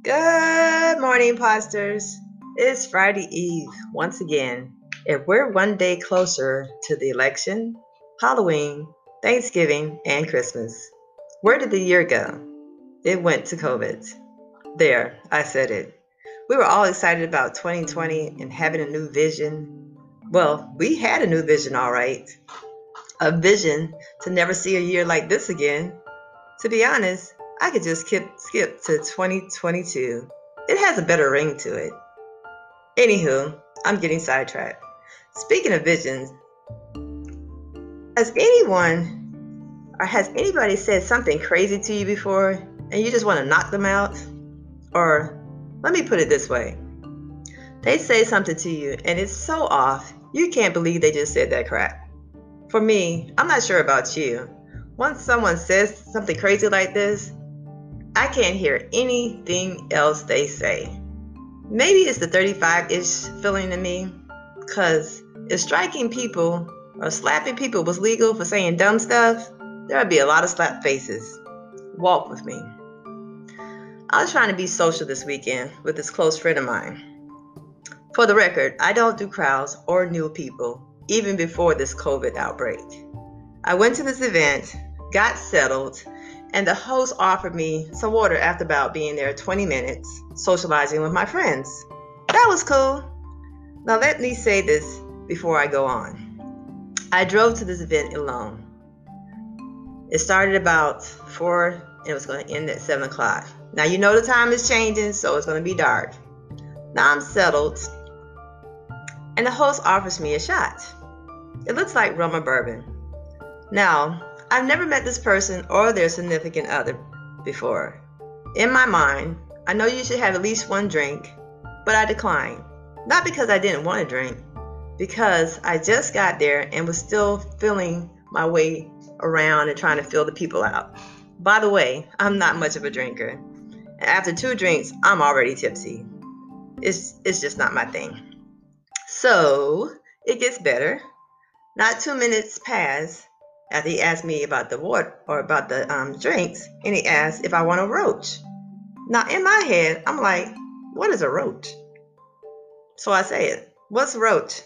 Good morning, imposters. It's Friday Eve once again, and we're one day closer to the election, Halloween, Thanksgiving, and Christmas. Where did the year go? It went to COVID. There, I said it. We were all excited about 2020 and having a new vision. Well, we had a new vision, all right. A vision to never see a year like this again. To be honest, I could just skip to 2022. It has a better ring to it. Anywho, I'm getting sidetracked. Speaking of visions, has anybody said something crazy to you before and you just want to knock them out? Or let me put it this way. They say something to you and it's so off, you can't believe they just said that crap. For me, I'm not sure about you. Once someone says something crazy like this, I can't hear anything else they say. Maybe it's the 35-ish feeling in me, because if striking people or slapping people was legal for saying dumb stuff, there would be a lot of slap faces. Walk with me. I was trying to be social this weekend with this close friend of mine. For the record, I don't do crowds or new people, even before this COVID outbreak. I went to this event, got settled, and the host offered me some water after about being there 20 minutes, socializing with my friends. That was cool. Now let me say this before I go on. I drove to this event alone. It started about 4 and it was going to end at 7 o'clock. Now you know the time is changing, so it's going to be dark. Now I'm settled, and the host offers me a shot. It looks like rum or bourbon. Now, I've never met this person or their significant other before. In my mind, I know you should have at least one drink, but I declined. Not because I didn't want to drink, because I just got there and was still feeling my way around and trying to feel the people out. By the way, I'm not much of a drinker. And after 2 drinks, I'm already tipsy. It's just not my thing. So, it gets better. Not 2 minutes pass after he asked me about the water or about the drinks, and he asked if I want a roach. Now in my head, I'm like, what is a roach? So I say it. What's a roach?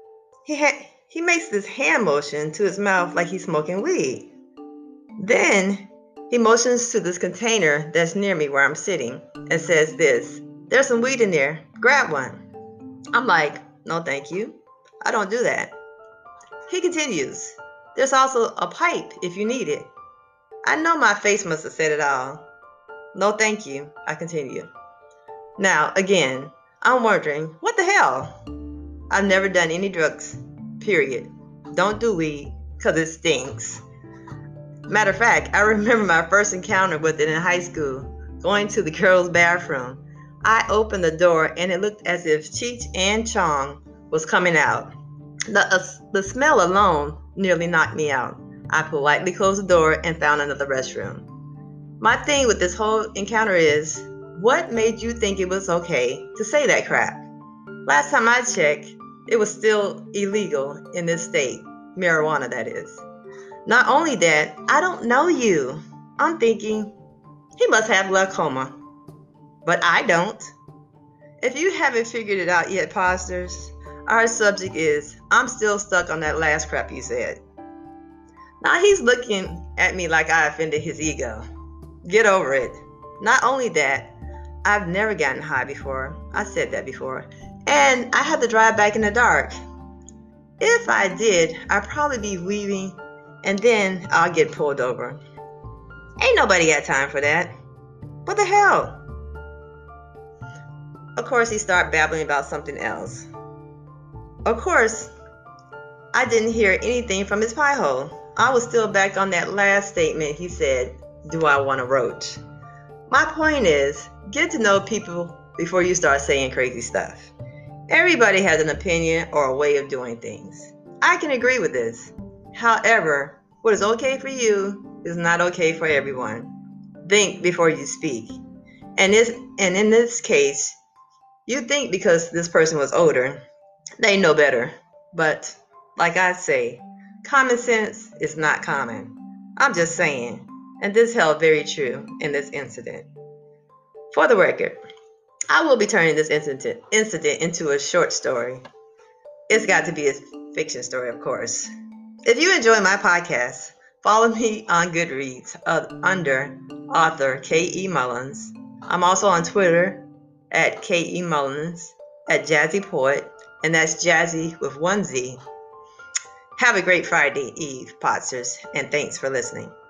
He makes this hand motion to his mouth like he's smoking weed. Then he motions to this container that's near me where I'm sitting and says this, there's some weed in there, grab one. I'm like, no thank you, I don't do that. He continues, there's also a pipe if you need it. I know my face must have said it all. No thank you, I continue. Now, again, I'm wondering, what the hell? I've never done any drugs, period. Don't do weed, because it stinks. Matter of fact, I remember my first encounter with it in high school, going to the girls' bathroom. I opened the door and it looked as if Cheech and Chong was coming out. The smell alone nearly knocked me out. I politely closed the door and found another restroom. My thing with this whole encounter is, what made you think it was okay to say that crap? Last time I checked, it was still illegal in this state. Marijuana, that is. Not only that, I don't know you. I'm thinking, he must have glaucoma. But I don't. If you haven't figured it out yet, posters, our subject is, I'm still stuck on that last crap you said. Now he's looking at me like I offended his ego. Get over it. Not only that, I've never gotten high before. I said that before. And I had to drive back in the dark. If I did, I'd probably be weaving and then I'll get pulled over. Ain't nobody got time for that. What the hell? Of course, he started babbling about something else. Of course, I didn't hear anything from his pie hole. I was still back on that last statement he said, do I want a roach? My point is, get to know people before you start saying crazy stuff. Everybody has an opinion or a way of doing things. I can agree with this. However, what is okay for you is not okay for everyone. Think before you speak. And in this case, you think because this person was older, they know better. But like I say, common sense is not common. I'm just saying. And this held very true in this incident. For the record, I will be turning this incident into a short story. It's got to be a fiction story, of course. If you enjoy my podcast, follow me on Goodreads under author K.E. Mullins. I'm also on Twitter at K.E. Mullins, at Jazzy Poet, and that's Jazzy with one Z. Have a great Friday Eve, Podsers, and thanks for listening.